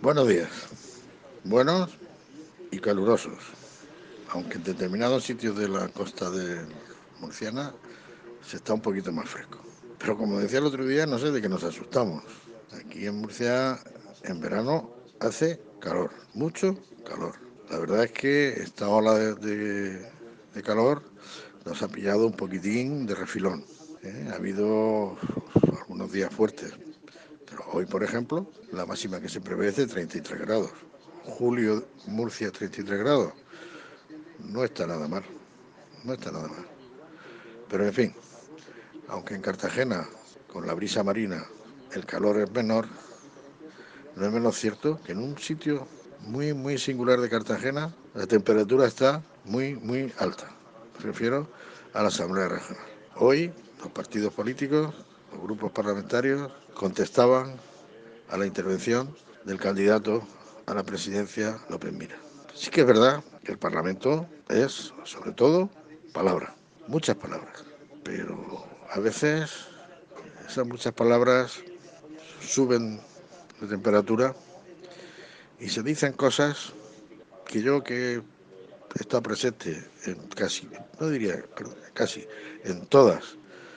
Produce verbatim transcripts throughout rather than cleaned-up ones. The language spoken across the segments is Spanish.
Buenos días, buenos y calurosos, aunque en determinados sitios de la costa de murciana se está un poquito más fresco. Pero como decía el otro día, no sé de qué nos asustamos. Aquí en Murcia, en verano, hace calor, mucho calor. La verdad es que esta ola de, de, de calor nos ha pillado un poquitín de refilón. ¿eh? Ha habido algunos días fuertes, pero hoy, por ejemplo, la máxima que se prevé es de treinta y tres grados. Julio, Murcia, treinta y tres grados. No está nada mal, no está nada mal. Pero en fin, aunque en Cartagena, con la brisa marina, el calor es menor, no es menos cierto que en un sitio muy, muy singular de Cartagena, la temperatura está muy, muy alta. Me refiero a la Asamblea Regional. Hoy, los partidos políticos, los grupos parlamentarios, contestaban a la intervención del candidato a la presidencia, López Mira. Sí que es verdad que el Parlamento es, sobre todo, palabra, muchas palabras, pero a veces esas muchas palabras suben de temperatura y se dicen cosas que yo que he estado presente en casi, no diría, perdón, casi en todas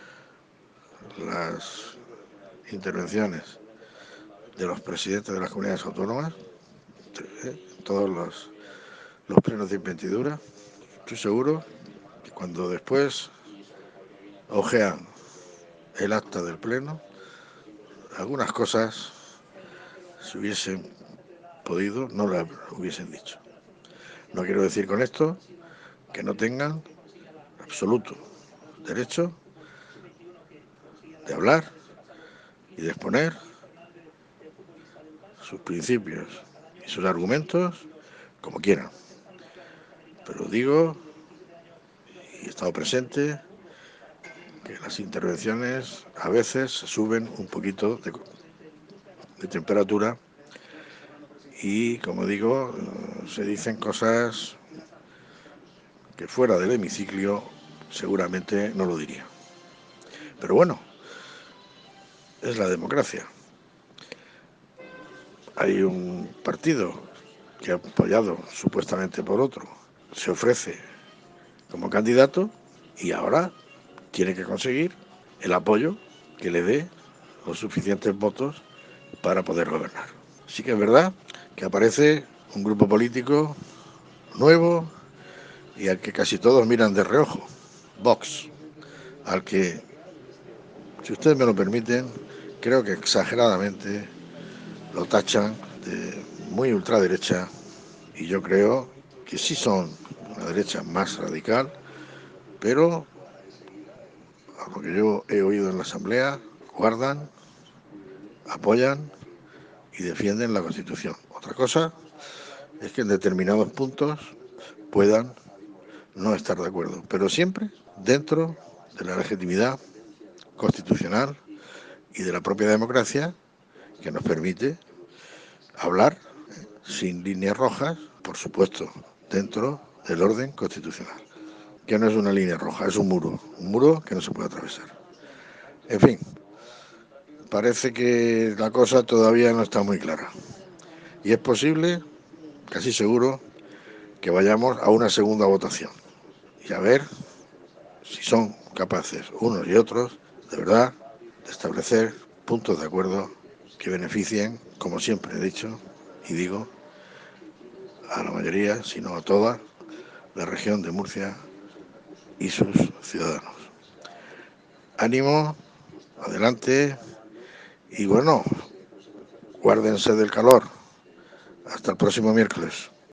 las intervenciones de los presidentes de las comunidades autónomas, en todos los, los plenos de investidura, estoy seguro que cuando después ojean el acta del pleno, algunas cosas si hubiesen podido no las hubiesen dicho. No quiero decir con esto que no tengan absoluto derecho de hablar y de exponer sus principios y sus argumentos como quieran. Pero digo, y he estado presente, que las intervenciones a veces se suben un poquito de, de temperatura y, como digo, se dicen cosas que fuera del hemiciclo seguramente no lo diría. Pero bueno, es la democracia. Hay un partido que ha apoyado supuestamente por otro, se ofrece como candidato y ahora tiene que conseguir el apoyo que le dé los suficientes votos para poder gobernar. Sí que es verdad que aparece un grupo político nuevo y al que casi todos miran de reojo, Vox, al que, si ustedes me lo permiten, creo que exageradamente lo tachan de muy ultraderecha y yo creo que sí son una derecha más radical, pero a lo que yo he oído en la Asamblea, guardan, apoyan y defienden la Constitución. Otra cosa es que en determinados puntos puedan no estar de acuerdo, pero siempre dentro de la legitimidad constitucional y de la propia democracia que nos permite hablar sin líneas rojas, por supuesto, dentro del orden constitucional, que no es una línea roja, es un muro, un muro que no se puede atravesar. En fin, parece que la cosa todavía no está muy clara. Y es posible, casi seguro, que vayamos a una segunda votación. Y a ver si son capaces unos y otros, de verdad, de establecer puntos de acuerdo que beneficien, como siempre he dicho y digo, a la mayoría, si no a toda, la región de Murcia y sus ciudadanos. Ánimo, adelante y bueno, guárdense del calor. Hasta el próximo miércoles.